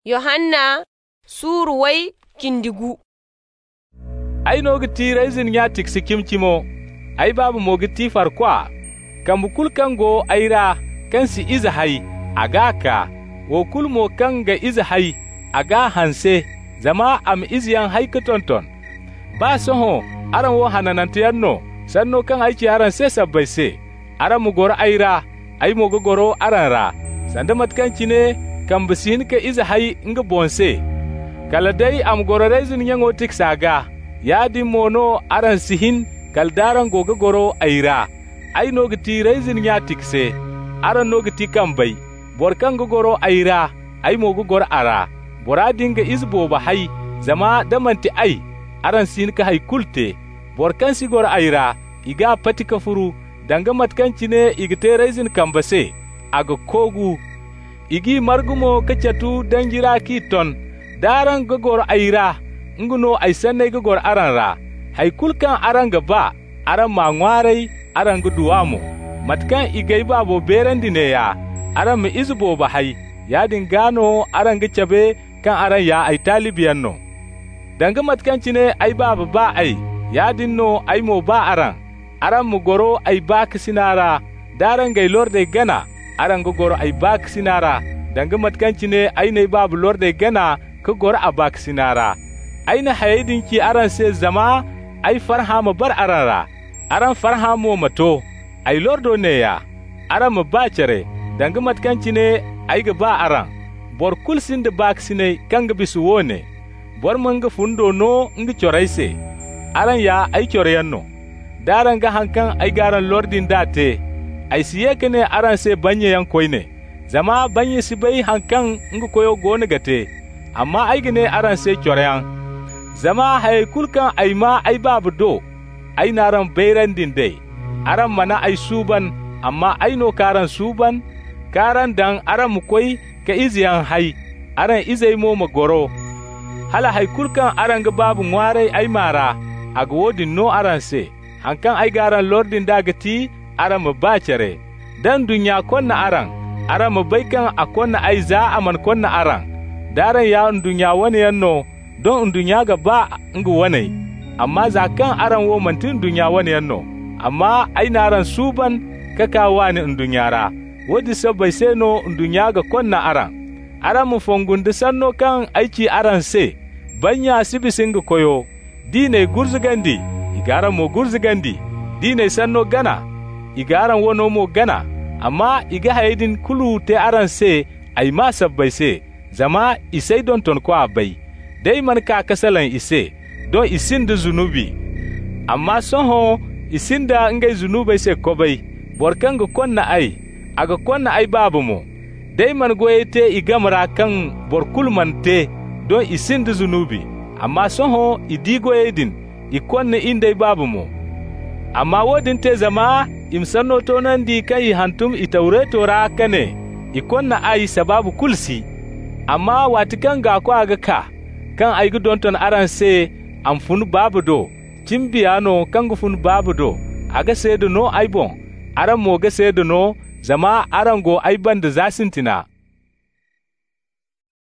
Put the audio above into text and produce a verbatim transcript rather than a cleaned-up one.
Yohanna Suru wai kindigu. Ai no giti raizin ya tiksi kimkimo, ai babu mo giti farkwa, kan bukul kango aira kan si iza hai, aga ka, wo kulmo kan ga iza hai, aga hanse, zama am iziyan hai tonton. Ba soho, aran wo hananantiyanno, sanno kan aiki aran se sabbai se, aran mu goro aira, ai mo goro aran ra, sanda matkanci ne, kan bisin ka iza hai nga bonse. Kala dai am goro raizin yango tik saga, ya di mono aran sihin kaldaran goga goro aira. Ai no giti raizin ya tikse, aran no giti kambai, borkan goro aira, ai mo goro ara. Bora dinga izbo ba hai, zama damanti ai, aran sin ka hai kulte, borkan si goro aira, iga patika furu, danga matkanci ne igite raizin kambase, aga kogu. Igi margumo kacatu dangira kiton, daran gogor aira, nguno ai sanne gogor aran ra, haikulkan aran gaba, aran mangwarai, aran guduwamo, matkan igai babo beren dineya, aran mi izbo bahai, yadin gano aran gicabe kan aran ya ai talibiyanno. Danga matkan cine ai baba ba ai, yadin no ai mo ba aran, aran mu goro ai ba kisinara, daran gai lorde gana, aran gogoro ai ba kisinara, danga matkan cine ai ne babu lorde gana, ka gor a bak sinara aina hayidinki aran se zama ai farha mu bar arara aran farha mu mato ai lordo ne ya aran mu bacere danga matkanci ne ai ga ba aran bor kulsin da bak sine kanga bisu wone bor manga fundo no ngi choraise aran ya ai choryanno daran ga hankan ai garan lordin date ai siye kene aran se banye yan koine zama banye si bai hankan ngi koyo gone gate amma ai gine aran sai kyoreyan zama hay kulkan ai ma ai babu do ai naran bairan din dai aran mana ai suban amma ai no karan suban karan dan aran mu koi ka iziyan hai aran izai mo magoro hala hay kulkan aran ga babu ngware ai mara aga wodin no aran se hankan ai garan lordin dagati aran mu bacere dan dunya konna aran aran mu baikan akonna ai za aman konna aran daran ya ndunya wani yanno don ndunya ga ba ngu wani amma zakan aran wo mantin dunya wani yanno amma ai naran suban kaka wani ndunyara wodi sabai seno ndunya ga konna aran aran mu fongundi sanno kan aiki aran se banya sibisin ga koyo dine gurzugandi igaran mo gurzugandi dine sanno gana igaran wono mo gana amma iga haidin kulu te aran se ai ma sabbai se zama isai don ton kwa bai, dai man ka kasalan ise, don isin da zunubi, amma soho isin da ngai zunubai sai kobai, borkan ga konna ai, aga konna ai babu mu, dai man goye te igamra kan borkul man te, don isin da zunubi, amma soho idi goye din, ikonna indai babu mu. Amma wodin te zama imsanno tonan di kan yi hantum itaure tora kane, ikonna ai sababu kulsi, amma watikan ga kwa ga ka kan aigu donton aran se am fun babu do cimbiyano kan gu fun babu do aga se do no aibon aran mo ga se do no zama aran go aiban da zasintina